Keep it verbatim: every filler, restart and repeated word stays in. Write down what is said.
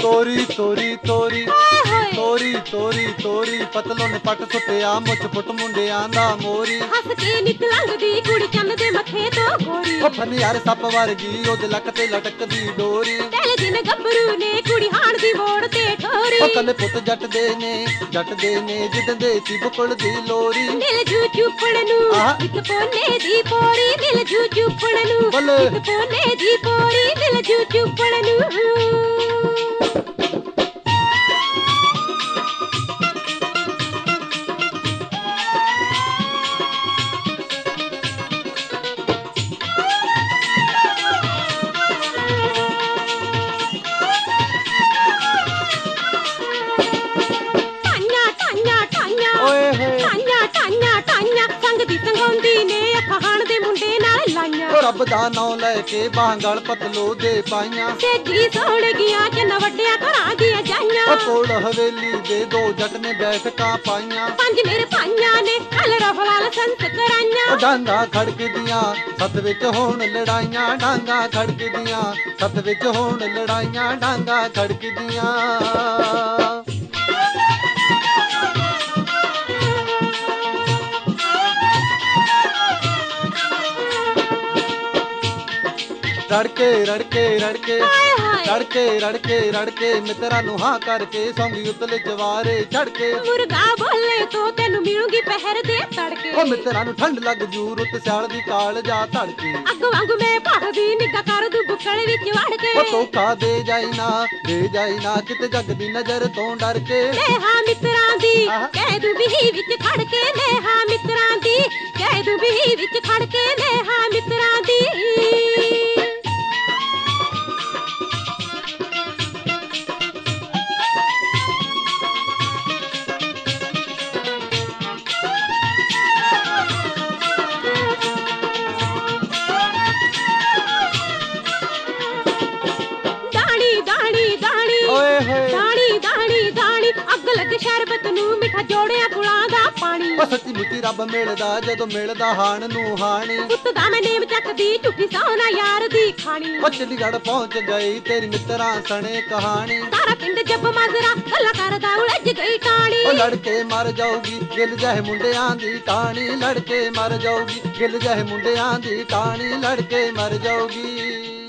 ਤੋਰੀ ਤੋਰੀ ਤੋਰੀ ਤੋਰੀ ਤੋਰੀ ਤੋਰੀ ਪਤਲੋਂ ਨੇ ਪੱਟ ਸੁੱਟਿਆ ਮੁੱਛ ਫੁੱਟ ਮੁੰਡਿਆਂ ਦਾ ਮੋਰੀ ਹੱਸ ਕੇ ਨਿਤ ਲੰਘਦੀ ਕੁੜੀ ਚੰਨ ਦੇ ਮੱਥੇ ਤੋਂ ਗੋਰੀ ਉਹ ਫਨਿਆਰ ਸੱਪ ਵਰਗੀ ਉਹਦੇ ਲੱਕ ਤੇ ਲਟਕਦੀ ਡੋਰੀ ਪਹਿਲੇ ਦਿਨ ਗੱਭਰੂ ਨੇ ਕੁੜੀ ਹਾਣ ਦੀ ਮੋੜ ਤੇ ਠੋਰੀ ਉਹ ਕੱਲੇ ਪੁੱਤ ਜੱਟ ਦੇ ਨੇ ਜੱਟ ਦੇ ਨੇ ਜਿੱਦਾਂ ਦੇ ਤੀ ਬੁਕਲ ਦੀ ਲੋਰੀ ਦਿਲ ਜੂ ਚੁੱਪਣ ਨੂੰ ਇੱਕ ਪੋਨੇ ਦੀ ਪੋਰੀ ਦਿਲ ਜੂ ਚੁੱਪਣ ਨੂੰ ਇੱਕ ਪੋਨੇ ਦੀ ਪੋਰੀ ਦਿਲ ਜੂ ਚੁੱਪਣ ਨੂੰ ਰੱਬ ਦਾ ਨਾਂ ਲੈ ਕੇ ਬਾਂਗਲ ਪਤਲੋ ਦੇ ਪਾਈਆਂ ਸੇਜੀ ਸੋਹਣ ਗੀਆਂ ਚ ਨਵੱਡਿਆਂ ਘਰਾਂ ਦੀਆਂ ਜਾਈਆਂ ਉਹ ਕੋਲ ਹਵੇਲੀ ਦੇ ਦੋ ਜੱਟ ਨੇ ਬੈਠਕਾਂ ਪਾਈਆਂ ਪੰਜ ਮੇਰੇ ਪਾਈਆਂ ਨੇ ਹਲ ਰਫਲਾਲ ਸੰਤ ਕਰਾਈਆਂ ਡਾਂਗਾ ਖੜਕਦੀਆਂ ਸੱਤ ਵਿੱਚ ਹੋਣ ਲੜਾਈਆਂ ਡਾਂਗਾ ਖੜਕਦੀਆਂ ਸੱਤ ਵਿੱਚ ਹੋਣ ਲੜਾਈਆਂ ਡਾਂਗਾ ਖੜਕਦੀਆਂ ਰੜਕੇ ਰੜਕੇ ਰੜਕੇ ਰੜਕੇ ਰੜਕੇ ਰੜਕੇ ਮਿੱਤਰਾਂ ਨੂੰ ਹਾਂ ਕਰਕੇ ਸੌਂਗੀ ਉਤਲੇ ਜਵਾਰੇ ਚੜ ਕੇ ਮੁਰਗਾ ਬੋਲੇ ਤੋ ਤੈਨੂੰ ਮਿਲੂਗੀ ਪਹਿਰ ਦੇ ਤੜਕੇ ਉਹ ਮਿੱਤਰਾਂ ਨੂੰ ਠੰਡ ਲੱਗ ਜੂ ਰੁੱਤ ਸਿਆਲ ਦੀ ਕਾਲ ਜਾ ਧੜਕੇ ਅੱਗ ਵਾਂਗੂ ਮੈਂ ਭਰਦੀ ਨਿੱਘਾ ਕਰ ਦੂ ਬੁੱਕਲ ਵਿੱਚ ਵੜ ਕੇ ਉਹ ਧੋਖਾ ਦੇ ਜਾਈ ਨਾ ਦੇ ਜਾਈ ਨਾ ਕਿਤੇ ਜੱਗ ਦੀ ਨਜ਼ਰ ਤੋਂ ਡਰ ਕੇ ਲੈ ਹਾਂ ਮਿੱਤਰਾਂ ਦੀ ਕਹਿ ਦੂ ਵੀ ਵਿੱਚ ਖੜ ਕੇ ਲੈ ਹਾਂ ਮਿੱਤਰਾਂ ਦੀ ਕਹਿ ਦੂ ਵੀ ਵਿੱਚ ਖੜ ਕੇ ਲੈ ਹਾਂ ਮਿੱਤਰਾਂ ਦੀ ਸ਼ਰਬਤ ਨੂੰ ਮਿੱਠਾ ਜੋੜਿਆ ਫੁਲਾਂ ਦਾ ਪਾਣੀ ਉਹ ਸੱਚੀ ਮੁੱਚੀ ਰੱਬ ਮਿਲਦਾ ਜਦੋਂ ਮਿਲਦਾ ਹਾਣ ਨੂੰ ਹਾਣੀ ਪੁੱਤ ਦਾ ਮੈਂ ਨੇਮ ਚੱਕਦੀ ਝੂਠੀ ਸੋਨਾ ਯਾਰ ਦੀ ਖਾਣੀ ਉਹ ਚੰਡੀਗੜ੍ਹ ਪਹੁੰਚ ਗਈ ਤੇਰੀ ਮਿੱਤਰਾਂ ਸਣੇ ਕਹਾਣੀ ਸਾਰਾ ਪਿੰਡ ਜੱਬ ਮਾਜਰਾ ਗੱਲਾਂ ਕਰਦਾ ਉਲਝ ਗਈ ਟਾਣੀ ਉਹ ਲੜਕੇ ਮਰ ਜਾਊਗੀ ਗਿੱਲ ਜਾਏ ਮੁੰਡਿਆਂ ਦੀ ਟਾਣੀ ਲੜਕੇ ਮਰ ਜਾਊਗੀ ਗਿੱਲ ਜਾਏ ਮੁੰਡਿਆਂ ਦੀ ਟਾਣੀ ਲੜਕੇ ਮਰ ਜਾਊਗੀ।